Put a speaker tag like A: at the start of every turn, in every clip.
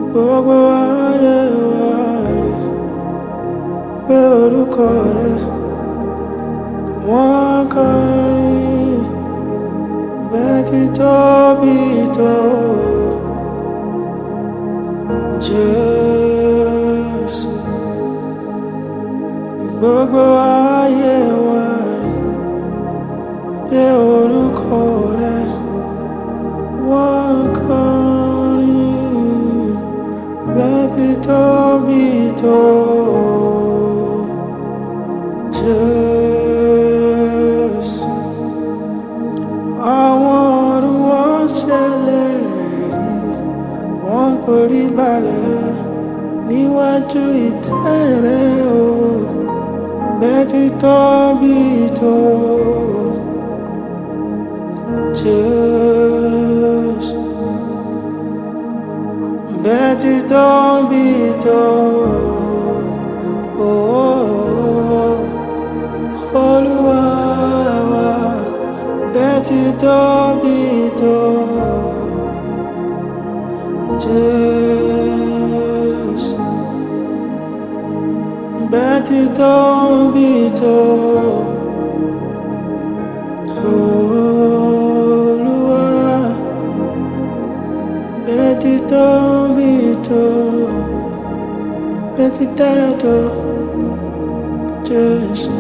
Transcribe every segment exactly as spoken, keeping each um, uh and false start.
A: Gbogbo ayé wa rí pé orúkọ rẹ wọ́n kọrin bẹ́ẹ̀ ti tóbi tó. Jésù, gbogbo ayé wa rí pé orúkọ rẹ wọ́n kọrin bẹ́ẹ̀ ti tóbi tó. Jésù, àwọn ọ̀run wọ́n ṣèlérí, wọ́n forí balẹ̀ níwájú ìtẹ́ rẹ o, bẹ́ẹ̀ ti tóbi tó. Jésù, bẹ́ẹ̀ ti tóbi tó. Olúwa wa, bẹ́ẹ̀ ti tóbi tó. Jésù, bẹ́ẹ̀ ti tóbi tó. Olúwa, bẹ́ẹ̀ ti tóbi tó. Bẹ́ẹ̀ ti dára tó. Jésù,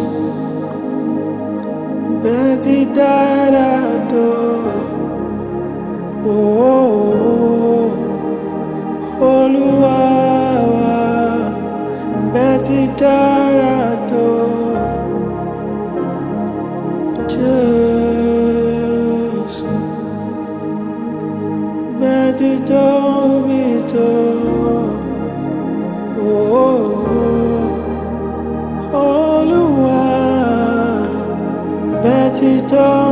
A: bẹ́ẹ̀ ti dára tó. Oh, Olúwa wa, bẹ́ẹ̀ ti dára tó. Jésù, bẹ́ẹ̀ ti tóbi tó. Oh, Olúwa, bẹ́ẹ̀ ti tóbi tó.